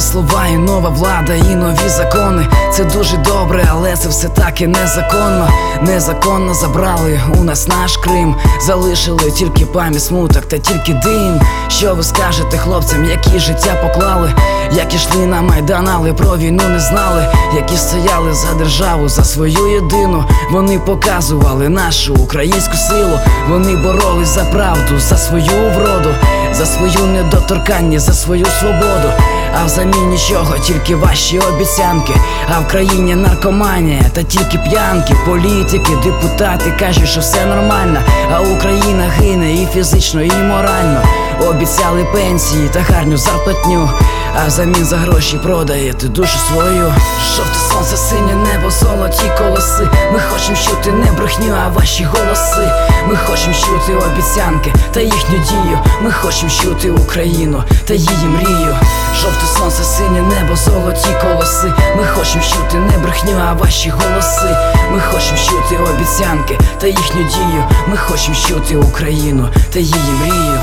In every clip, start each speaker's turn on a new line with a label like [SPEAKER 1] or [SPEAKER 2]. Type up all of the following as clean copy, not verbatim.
[SPEAKER 1] слова і нова влада, і нові закони. Це дуже добре, але це все таки незаконно. Незаконно забрали у нас наш Крим. Залишили тільки пам'ять, смуток та тільки дим. Що ви скажете хлопцям, які життя поклали, які йшли на Майдан, але про війну не знали, які стояли за державу, за свою єдину. Вони показували нашу українську силу. Вони боролись за правду, за свою вроду, за свою недоторканність, за свою свободу. А взамін нічого, тільки ваші обіцянки. А в країні наркоманія та тільки п'янки. Політики, депутати кажуть, що все нормально, а Україна гине і фізично, і морально. Обіцяли пенсії та гарну зарплатню, а взамін за гроші продаєте душу свою. Жовте сонце, синє небо, золоті колоси. Ми хочем чути не брехню, а ваші голоси. Ми хочем чути обіцянки та їхню дію. Ми хочем чути Україну та її мрію. Жовте сонце, синє небо, золоті колоси. Ми хочем чути не брехню, а ваші голоси. Ми хочем чути обіцянки та їхню дію. Ми хочем чути Україну та її мрію.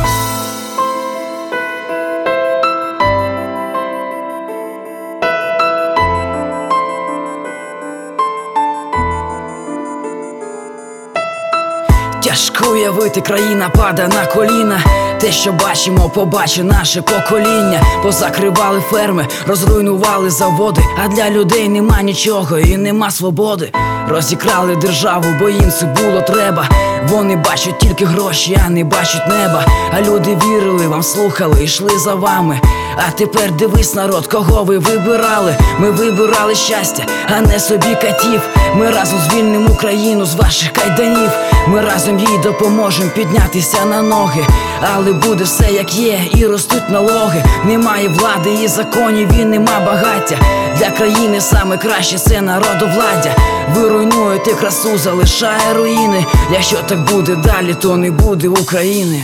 [SPEAKER 1] Тяжко уявити, країна падає на коліна. Те, що бачимо, побачить наше покоління. Позакривали ферми, розруйнували заводи, а для людей нема нічого і нема свободи. Розікрали державу, бо їм це було треба. Вони бачать тільки гроші, а не бачать неба. А люди вірили вам, слухали, йшли за вами. А тепер дивись, народ, кого ви вибирали. Ми вибирали щастя, а не собі катів. Ми разом звільнимо Україну з ваших кайданів. Ми разом їй допоможем піднятися на ноги. Але буде все як є, і ростуть налоги. Немає влади і законів, і нема багаття. Для країни саме краще це народовладдя. Ви руйнуєте красу, залишає руїни. Якщо так буде далі, то не буде України.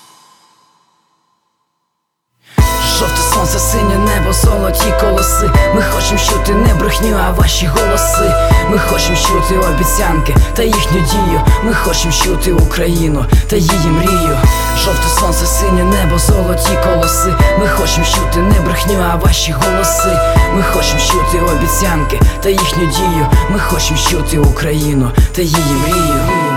[SPEAKER 1] Жовте сонце, синє небо, золоті колоси. Ми хочем чути не брехню, а ваші голоси. Ми хочем чути обіцянки та їхню дію. Ми хочем чути Україну та її мрію. Жовте сонце, синє небо, золоті колоси. Ми хочем чути не брехню, а ваші голоси. Ми хочем чути обіцянки та їхню дію. Ми хочем чути Україну та її мрію.